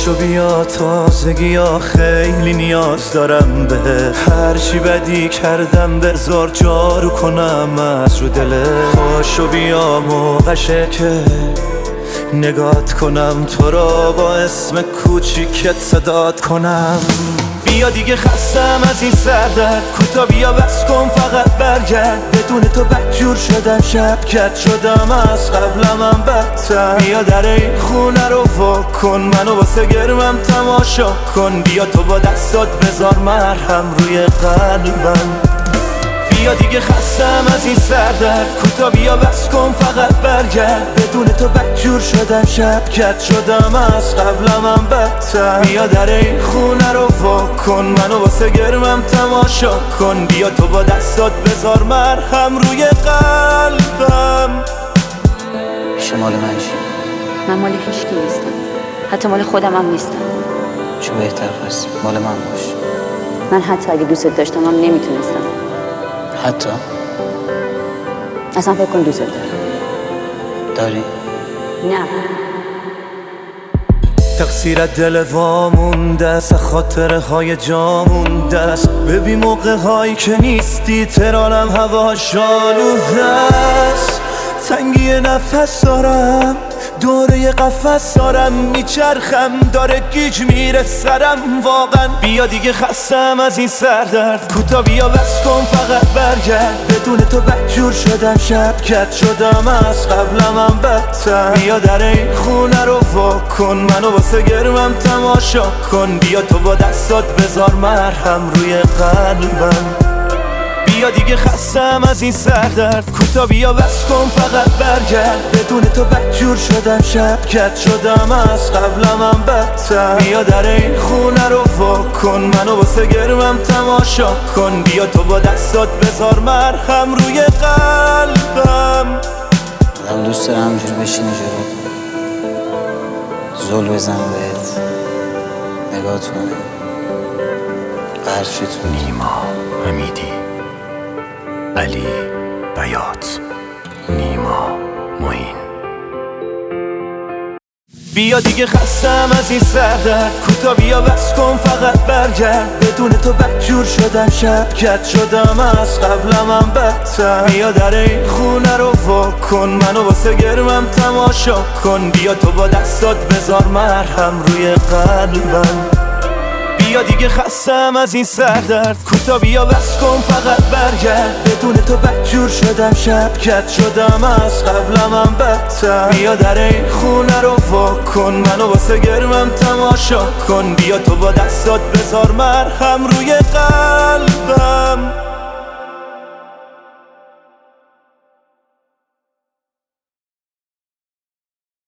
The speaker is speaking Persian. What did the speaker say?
پاشو بیا تازگی ها خیلی نیاز دارم به هرچی بدی کردم بذار جارو کنم از رو دلت. پاشو بیا موقعشه که نگات کنم تو را با اسم کوچیکت صدات کنم. بیا دیگه خستم از این سردرد کوتا بیا بس کن فقط برگرد. بدون تو بدجور شدم شبکت شدم از قبلم هم بدتر. بیا در این خونه رو وا کن منو واسه گرمم تماشا کن. بیا تو با دستات بذار مرهم روی قلبم. بیا دیگه خستم از این سردرد کوتا بیا بس کن فقط برگرد. بدون تو بدجور شدم شبکت شدم از قبلم هم بدتر. بیا در این خونه رو وا کن منو واسه گرمم تماشا کن. بیا تو با دستات بذار مرهم روی قلبم. پیش مال من چی؟ من مال هیچکی نیستم، حتی مال خودم هم نیستم. چه بهتر پس مال من باش. من حتی اگه دوست داشتم هم نمیتونستم. حتی؟ اصلا فکر کن دوست داری؟ نه. تقصیرت دل وامونده است، خاطره های جامونده است. ببین موقع هایی که نیستی ترانم هواش آلوده است. تنگی نفس دارم دوره قفس دارم میچرخم داره گیج میره سرم واقعا. بیا دیگه خستم از این سردرد کوتا بیا بس کن فقط برگرد. بدون تو بدجور شدم شبکت شدم از قبلم هم بدتر. بیا در این خونه رو وا کن منو واسه گرمم تماشا کن. بیا تو با دستات بذار مرهم روی قلبم. بیا دیگه خستم از این سردرد کوتا بیا بس کن فقط برگرد. بدون تو بدجور شدم شبکت شدم از قبلم هم بدتر. بیا در این خونه رو وا کن منو واسه گرمم تماشا کن. بیا تو با دستات بذار مرهم روی قلبم. من دوست دارم همجور بشینی جلو زل بزن بهت نگاه کنم قرشی تو. نیما حمیدی، علی بیات، نیما معین. بیا دیگه خستم از این سردرد کوتا بیا بس کن فقط برگرد. بدون تو بدجور شدم شبکت شدم از قبلم هم بدتر. بیا در این خونه رو وا کن منو واسه گرمم تماشا کن. بیا تو با دستات بذار مرهم روی قلبم. بیا دیگه خستم از این سردرد کوتا بیا بس کن فقط برگرد. بدون تو بدجور شدم شبکت شدم از قبلم هم بدتر. بیا در این خونه رو وا کن منو واسه گرمم تماشا کن. بیا تو با دستات بذار مرهم روی قلبم.